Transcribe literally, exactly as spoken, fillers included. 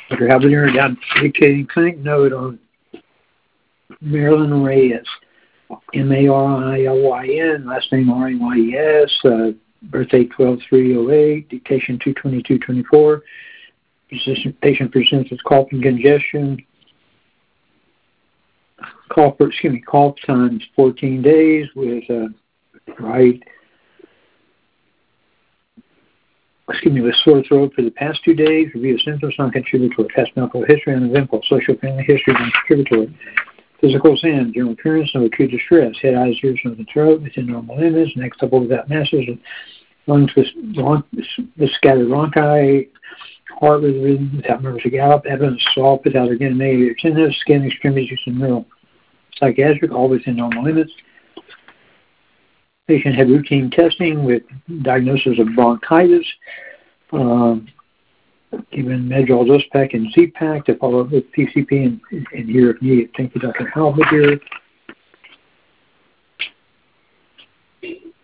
Doctor Halberdier got indicating clinic note on Marilyn Reyes, M A R I L Y N, last name R A Y E S, uh, birthday twelve three oh eight, dictation two twenty-two twenty-four. Patient presents with cough and congestion. Cough, excuse me, cough times fourteen days with uh, right, excuse me, with sore throat for the past two days. Review of symptoms, non-contributory. Test medical history and eventful. Social family history, non-contributory. Physical exam, general appearance, no acute distress. Head, eyes, ears, nose, and throat within normal limits. Next double without masses. Lungs with, with scattered bronchi. Heart with rhythm without nervous gallop. Evidence soft without again negative tinnitus. Skin extremities and neural. Psychiatric, all within normal limits. Patient had routine testing with diagnosis of bronchitis. Um, given Medrol Dospac and Z-Pack to follow up with P C P and, and here if needed. Thank you, Doctor Halberdier.